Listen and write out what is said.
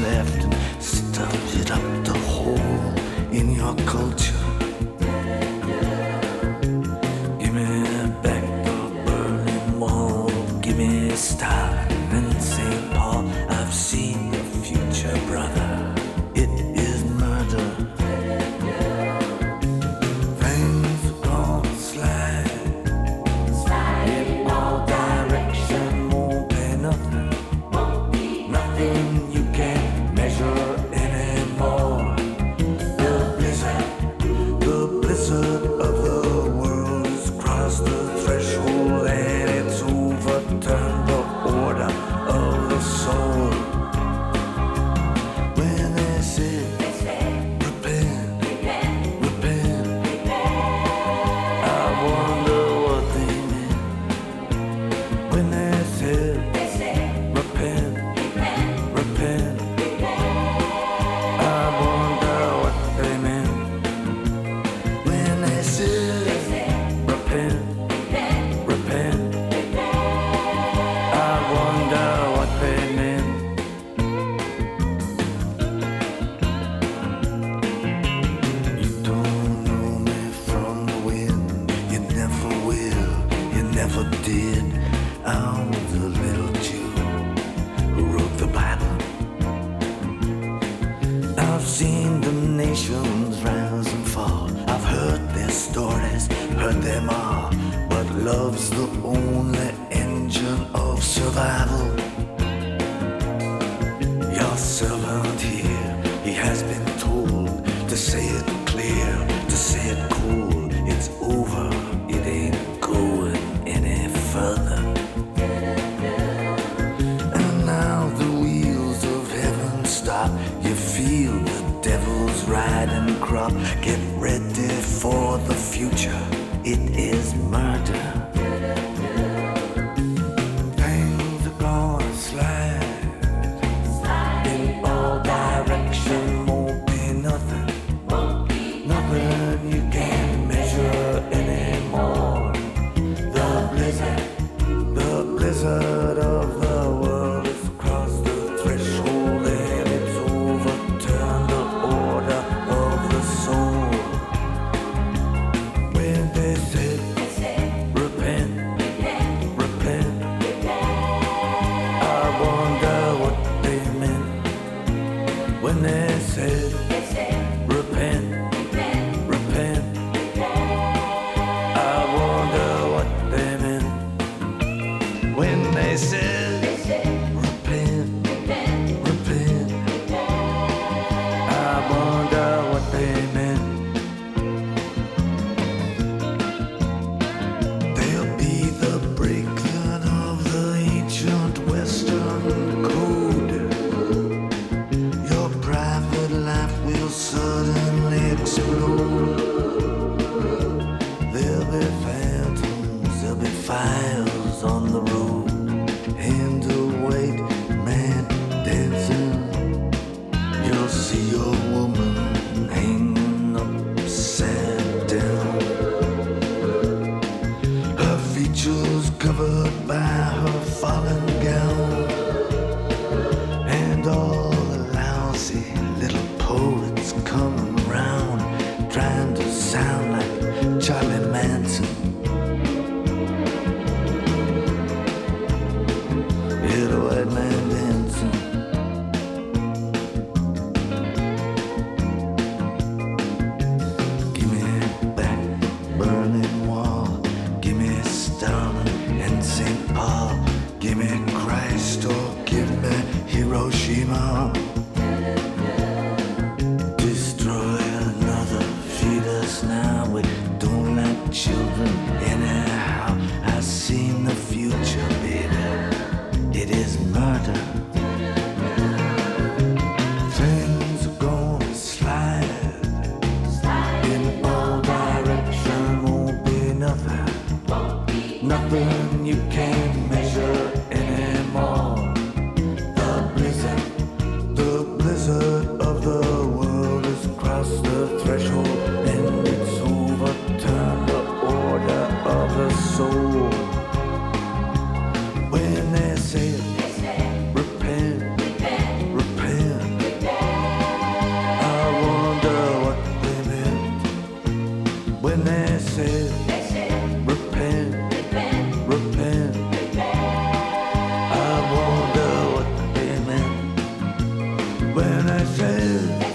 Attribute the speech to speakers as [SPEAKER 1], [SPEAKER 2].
[SPEAKER 1] left and stuffed it up the hole in your culture. Give me back the Berlin Wall, give me Stalin and St. Paul. I've seen the future, brother. It is murder. Things are gonna slide in all direction. Won't be nothing, nothing you can't measure anymore. The blizzard of the world has crossed the threshold and it's overturned the order of the soul. When they say, repent, repent, I wonder what they meant. When they said, repent, repent, I wonder what they meant. When they said, repent, repent, I wonder what they meant. You don't know me from the wind. You never will, you never did. I'm the little Jew who wrote the Bible. I've seen the nations rise and fall. I've heard their stories, heard them all. But love's the only engine of survival. Your servant here, he has been told to say it clear, to say it cool. It's over, it ain't going any further. And now the wheels of heaven stop. You feel the devil's riding crop. Get ready for the future. It is murder. Things are gonna slide in all direction. Won't be nothing, nothing you can't measure anymore. The blizzard of the world has crossed the threshold and it's overturned the order of the soul. When they said, repent, repent, I wonder what they meant. When they said, repent, repent, I wonder what they meant. When they said, repent, repent, I wonder what they meant. There'll be the breakdown of the ancient Western code. Your private life will suddenly explode. There'll be phantoms, there'll be fires on the road. Hand await, man dancing. You'll see your woman hanging upside down. Her features covered by her fallen gown. And all the lousy little poets coming round, trying to sound like Charlie Manson. Hear the white man dancing. Give me back Berlin Wall, give me Stalin and St. Paul, give me Christ or give me Hiroshima. Destroy another, feed us now. We don't like children anyhow. I've seen the future, baby. It is murder. Things are gonna slide in all direction. Won't be nothing, nothing you can't measure anymore. The blizzard of the world has crossed the threshold and it's overturned the order of the soul. When they say repent, repent, said, repent, repent. I wonder what they meant when I said